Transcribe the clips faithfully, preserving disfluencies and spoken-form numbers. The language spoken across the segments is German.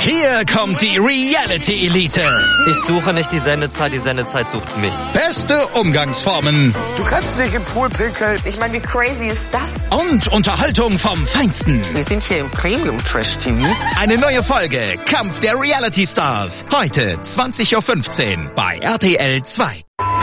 Hier kommt die Reality Elite. Ich suche nicht die Sendezeit, die Sendezeit sucht mich. Beste Umgangsformen. Du kannst nicht im Pool pinkeln. Ich meine, wie crazy ist das? Und Unterhaltung vom Feinsten. Wir sind hier im Premium-Trash-T V. Eine neue Folge Kampf der Reality Stars. Heute zwanzig Uhr fünfzehn bei R T L zwei.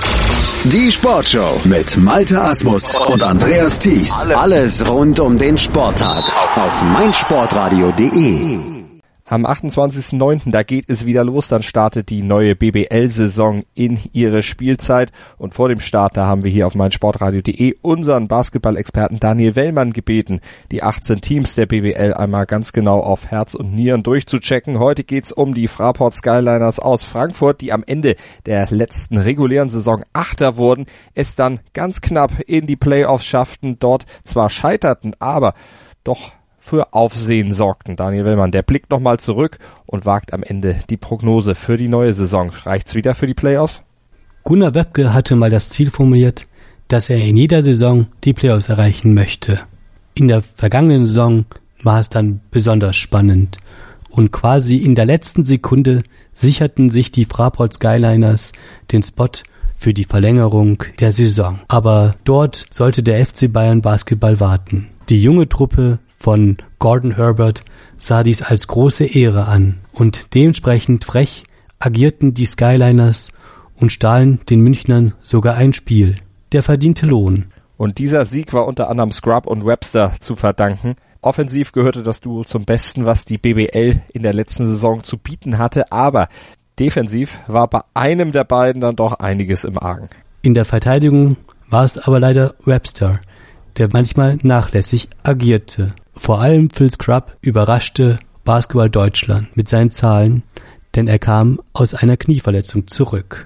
Die Sportshow mit Malte Asmus und Andreas Thies. Alles rund um den Sporttag auf meinsportradio punkt de. Am achtundzwanzigsten neunten da geht es wieder los, dann startet die neue B B L-Saison in ihre Spielzeit und vor dem Start, da haben wir hier auf meinsportradio punkt de unseren Basketball-Experten Daniel Wellmann gebeten, die achtzehn Teams der B B L einmal ganz genau auf Herz und Nieren durchzuchecken. Heute geht's um die Fraport Skyliners aus Frankfurt, die am Ende der letzten regulären Saison Achter wurden, es dann ganz knapp in die Playoffs schafften, dort zwar scheiterten, aber doch für Aufsehen sorgten. Daniel Wellmann, der blickt nochmal zurück und wagt am Ende die Prognose für die neue Saison. Reicht's wieder für die Playoffs? Gunnar Webke hatte mal das Ziel formuliert, dass er in jeder Saison die Playoffs erreichen möchte. In der vergangenen Saison war es dann besonders spannend und quasi in der letzten Sekunde sicherten sich die Fraport Skyliners den Spot für die Verlängerung der Saison. Aber dort sollte der F C Bayern Basketball warten. Die junge Truppe von Gordon Herbert sah dies als große Ehre an und dementsprechend frech agierten die Skyliners und stahlen den Münchnern sogar ein Spiel. Der verdiente Lohn. Und dieser Sieg war unter anderem Scrub und Webster zu verdanken. Offensiv gehörte das Duo zum Besten, was die B B L in der letzten Saison zu bieten hatte, aber defensiv war bei einem der beiden dann doch einiges im Argen. In der Verteidigung war es aber leider Webster, der manchmal nachlässig agierte. Vor allem Phil Scrub überraschte Basketball Deutschland mit seinen Zahlen, denn er kam aus einer Knieverletzung zurück.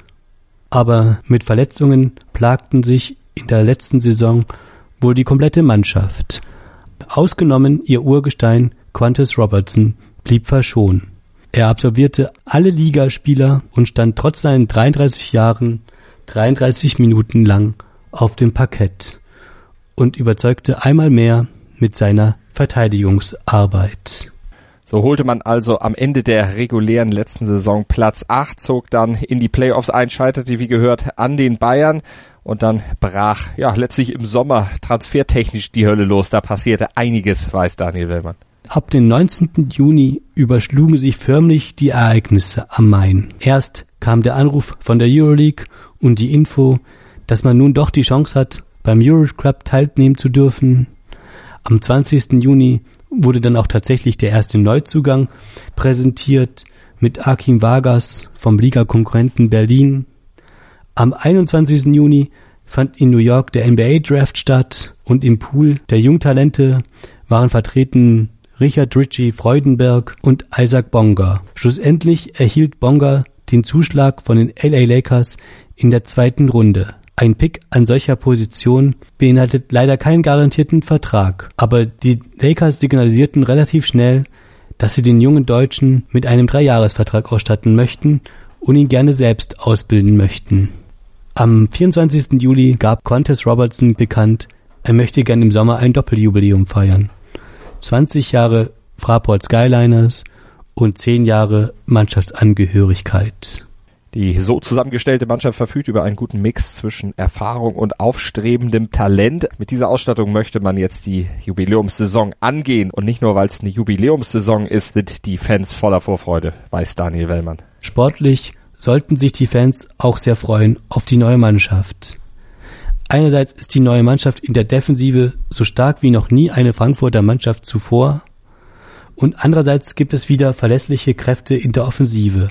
Aber mit Verletzungen plagten sich in der letzten Saison wohl die komplette Mannschaft. Ausgenommen ihr Urgestein Quantus Robertson blieb verschont. Er absolvierte alle Ligaspieler und stand trotz seinen dreiunddreißig Jahren dreiunddreißig Minuten lang auf dem Parkett und überzeugte einmal mehr mit seiner Verteidigungsarbeit. So holte man also am Ende der regulären letzten Saison Platz acht, zog dann in die Playoffs ein, scheiterte wie gehört an den Bayern und dann brach ja letztlich im Sommer transfertechnisch die Hölle los. Da passierte einiges, weiß Daniel Wellmann. Ab dem neunzehnten Juni überschlugen sich förmlich die Ereignisse am Main. Erst kam der Anruf von der Euroleague und die Info, dass man nun doch die Chance hat, beim Euroclub teilnehmen zu dürfen. Am zwanzigsten Juni wurde dann auch tatsächlich der erste Neuzugang präsentiert mit Akim Vargas vom Liga-Konkurrenten Berlin. Am einundzwanzigsten Juni fand in New York der N B A-Draft statt und im Pool der Jungtalente waren vertreten Richard Ritchie Freudenberg und Isaac Bonga. Schlussendlich erhielt Bonga den Zuschlag von den L A Lakers in der zweiten Runde. Ein Pick an solcher Position beinhaltet leider keinen garantierten Vertrag, aber die Lakers signalisierten relativ schnell, dass sie den jungen Deutschen mit einem Dreijahresvertrag ausstatten möchten und ihn gerne selbst ausbilden möchten. Am vierundzwanzigsten Juli gab Quantus Robertson bekannt, er möchte gerne im Sommer ein Doppeljubiläum feiern. zwanzig Jahre Fraport Skyliners und zehn Jahre Mannschaftsangehörigkeit. Die so zusammengestellte Mannschaft verfügt über einen guten Mix zwischen Erfahrung und aufstrebendem Talent. Mit dieser Ausstattung möchte man jetzt die Jubiläumssaison angehen. Und nicht nur, weil es eine Jubiläumssaison ist, sind die Fans voller Vorfreude, weiß Daniel Wellmann. Sportlich sollten sich die Fans auch sehr freuen auf die neue Mannschaft. Einerseits ist die neue Mannschaft in der Defensive so stark wie noch nie eine Frankfurter Mannschaft zuvor. Und andererseits gibt es wieder verlässliche Kräfte in der Offensive.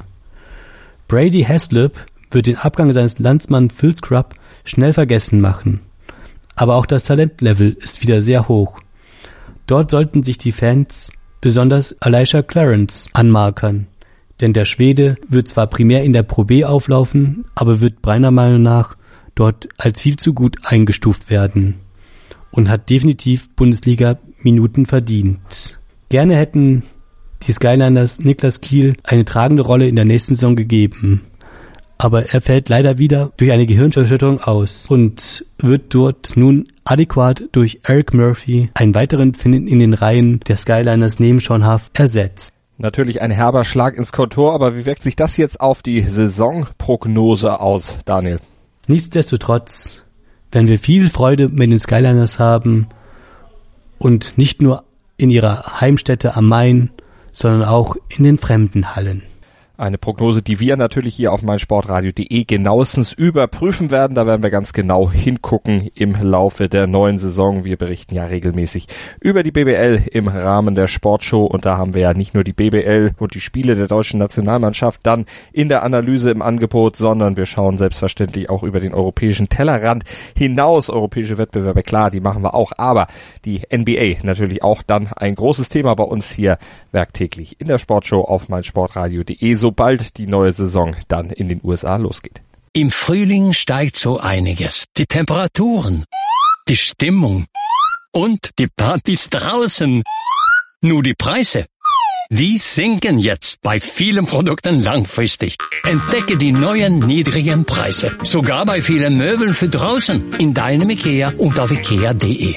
Brady Haslip wird den Abgang seines Landsmann Phil Scrub schnell vergessen machen. Aber auch das Talentlevel ist wieder sehr hoch. Dort sollten sich die Fans besonders Elisha Clarence anmarkern. Denn der Schwede wird zwar primär in der Pro B auflaufen, aber wird meiner Meinung nach dort als viel zu gut eingestuft werden und hat definitiv Bundesliga-Minuten verdient. Gerne hätten die Skyliners Niklas Kiel eine tragende Rolle in der nächsten Saison gegeben. Aber er fällt leider wieder durch eine Gehirnerschütterung aus und wird dort nun adäquat durch Eric Murphy, einen weiteren Finnen in den Reihen der Skyliners neben Sean Huff, ersetzt. Natürlich ein herber Schlag ins Kontor, aber wie wirkt sich das jetzt auf die Saisonprognose aus, Daniel? Nichtsdestotrotz werden wir viel Freude mit den Skyliners haben und nicht nur in ihrer Heimstätte am Main, sondern auch in den fremden Hallen. Eine Prognose, die wir natürlich hier auf meinsportradio punkt de genauestens überprüfen werden. Da werden wir ganz genau hingucken im Laufe der neuen Saison. Wir berichten ja regelmäßig über die B B L im Rahmen der Sportshow. Und da haben wir ja nicht nur die B B L und die Spiele der deutschen Nationalmannschaft dann in der Analyse im Angebot, sondern wir schauen selbstverständlich auch über den europäischen Tellerrand hinaus. Europäische Wettbewerbe, klar, die machen wir auch. Aber die N B A natürlich auch dann ein großes Thema bei uns hier werktäglich in der Sportshow auf meinsportradio punkt de. Sobald die neue Saison dann in den U S A losgeht. Im Frühling steigt so einiges. Die Temperaturen, die Stimmung und die Partys draußen. Nur die Preise, die sinken jetzt bei vielen Produkten langfristig. Entdecke die neuen niedrigen Preise. Sogar bei vielen Möbeln für draußen in deinem IKEA und auf ikea punkt de.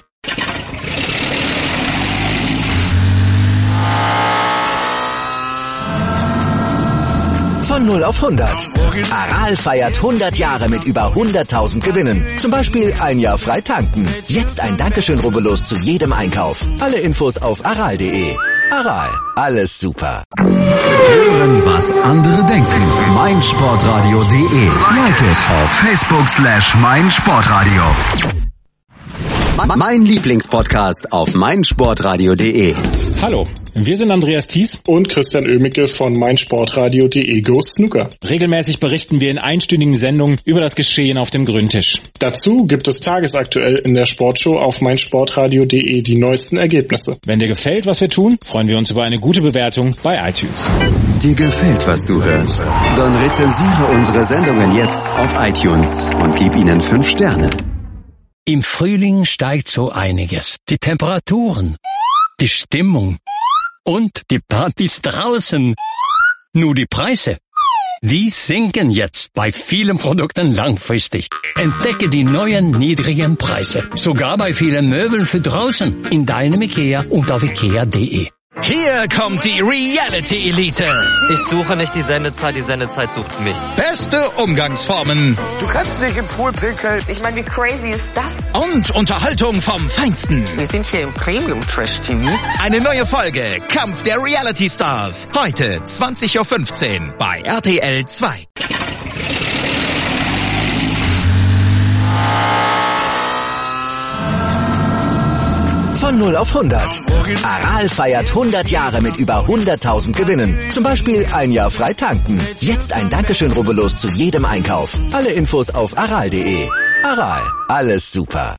Von null auf hundert. Aral feiert hundert Jahre mit über hunderttausend Gewinnen. Zum Beispiel ein Jahr frei tanken. Jetzt ein Dankeschön, rubbellos zu jedem Einkauf. Alle Infos auf aral punkt de. Aral, alles super. Hören, was andere denken. meinsportradio punkt de. Like it auf Facebook slash meinsportradio. Mein Lieblingspodcast auf meinsportradio punkt de. Hallo, wir sind Andreas Thies und Christian Oemicke von meinsportradio punkt de Go Snooker. Regelmäßig berichten wir in einstündigen Sendungen über das Geschehen auf dem Grüntisch. Dazu gibt es tagesaktuell in der Sportshow auf meinsportradio punkt de die neuesten Ergebnisse. Wenn dir gefällt, was wir tun, freuen wir uns über eine gute Bewertung bei iTunes. Dir gefällt, was du hörst? Dann rezensiere unsere Sendungen jetzt auf iTunes und gib ihnen fünf Sterne. Im Frühling steigt so einiges. Die Temperaturen, die Stimmung und die Partys draußen. Nur die Preise, die sinken jetzt bei vielen Produkten langfristig. Entdecke die neuen niedrigen Preise. Sogar bei vielen Möbeln für draußen in deinem IKEA und auf ikea punkt de. Hier kommt die Reality Elite. Ich suche nicht die Sendezeit, die Sendezeit sucht mich. Beste Umgangsformen. Du kannst nicht im Pool pinkeln. Ich meine, wie crazy ist das? Und Unterhaltung vom Feinsten. Wir sind hier im Premium Trash T V. Eine neue Folge Kampf der Reality Stars. Heute zwanzig Uhr fünfzehn bei R T L zwei. Von null auf hundert. Aral feiert hundert Jahre mit über hunderttausend Gewinnen. Zum Beispiel ein Jahr frei tanken. Jetzt ein Dankeschön, rubbellos zu jedem Einkauf. Alle Infos auf aral punkt de. Aral, alles super.